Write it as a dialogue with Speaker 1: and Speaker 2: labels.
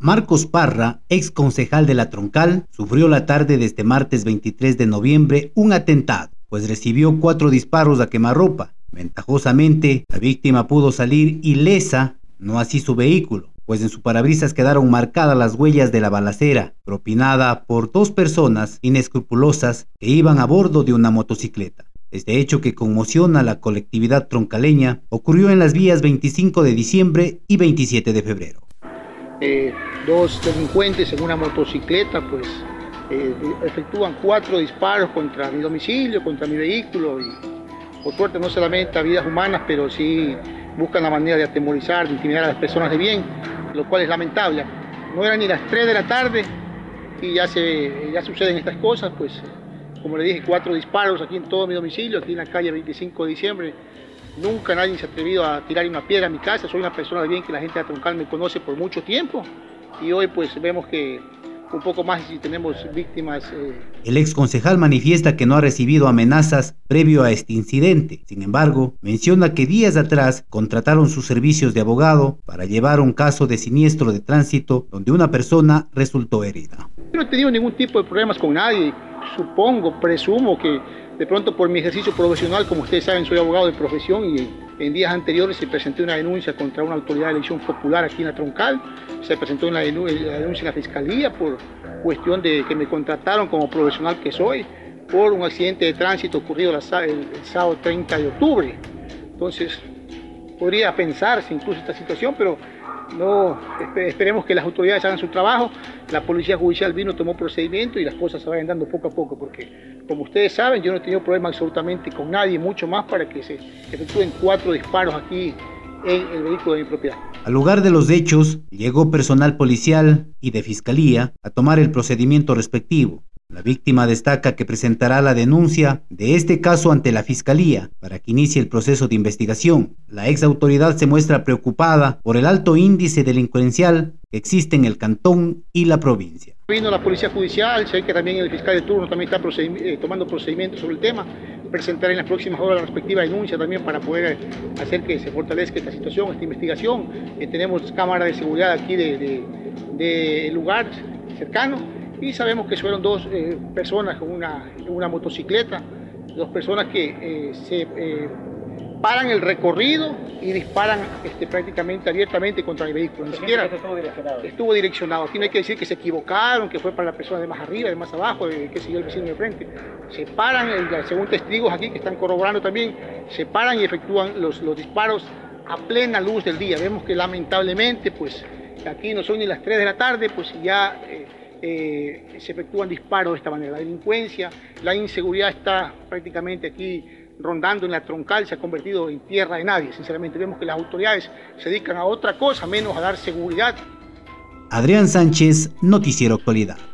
Speaker 1: Marcos Parra, ex concejal de La Troncal, sufrió la tarde de este martes 23 de noviembre un atentado, pues recibió 4 disparos a quemarropa. Ventajosamente, la víctima pudo salir ilesa, no así su vehículo, pues en su parabrisas quedaron marcadas las huellas de la balacera, propinada por 2 personas inescrupulosas que iban a bordo de una motocicleta. Este hecho, que conmociona a la colectividad troncaleña, ocurrió en las vías 25 de diciembre y 27 de febrero.
Speaker 2: 2 delincuentes en una motocicleta efectúan 4 disparos contra mi domicilio, contra mi vehículo, y por suerte no solamente a vidas humanas, pero sí buscan la manera de atemorizar, de intimidar a las personas de bien, lo cual es lamentable. No eran ni las 3 de la tarde y ya suceden estas cosas, pues como le dije, 4 disparos aquí en todo mi domicilio, aquí en la calle 25 de diciembre. Nunca nadie se ha atrevido a tirar una piedra a mi casa. Soy una persona de bien que la gente de La Troncal me conoce por mucho tiempo, y hoy pues vemos que un poco más y tenemos víctimas.
Speaker 1: El ex concejal manifiesta que no ha recibido amenazas previo a este incidente. Sin embargo, menciona que días atrás contrataron sus servicios de abogado para llevar un caso de siniestro de tránsito donde una persona resultó herida.
Speaker 2: Yo no he tenido ningún tipo de problemas con nadie. Presumo que de pronto por mi ejercicio profesional, como ustedes saben, soy abogado de profesión, y en días anteriores se presentó una denuncia contra una autoridad de elección popular aquí en La Troncal. Se presentó la denuncia en la fiscalía por cuestión de que me contrataron como profesional que soy por un accidente de tránsito ocurrido el sábado 30 de octubre. Entonces, podría pensarse incluso esta situación, pero no, esperemos que las autoridades hagan su trabajo. La policía judicial tomó procedimiento y las cosas se vayan dando poco a poco, porque como ustedes saben, yo no he tenido problema absolutamente con nadie, mucho más para que se efectúen 4 disparos aquí en el vehículo de mi propiedad.
Speaker 1: Al lugar de los hechos llegó personal policial y de fiscalía a tomar el procedimiento respectivo. La víctima destaca que presentará la denuncia de este caso ante la fiscalía para que inicie el proceso de investigación. La ex autoridad se muestra preocupada por el alto índice delincuencial que existe en el cantón y la provincia.
Speaker 2: Vino la policía judicial, sé que también el fiscal de turno también está tomando procedimientos sobre el tema. Presentaré en las próximas horas la respectiva denuncia también para poder hacer que se fortalezca esta situación, esta investigación. Tenemos cámaras de seguridad aquí de lugar cercano, y sabemos que fueron 2 personas con una motocicleta, 2 personas que paran el recorrido y disparan prácticamente abiertamente contra mi vehículo. Ni siquiera estuvo direccionado. Aquí no hay que decir que se equivocaron, que fue para la persona de más arriba, de más abajo, que siguió el vecino de frente. Se paran, según testigos aquí que están corroborando también, se paran y efectúan los disparos a plena luz del día. Vemos que lamentablemente pues aquí no son ni las 3 de la tarde, pues ya se efectúan disparos de esta manera. La delincuencia, la inseguridad está prácticamente aquí rondando en La Troncal, se ha convertido en tierra de nadie. Sinceramente vemos que las autoridades se dedican a otra cosa menos a dar seguridad.
Speaker 1: Adrián Sánchez, Noticiero Actualidad.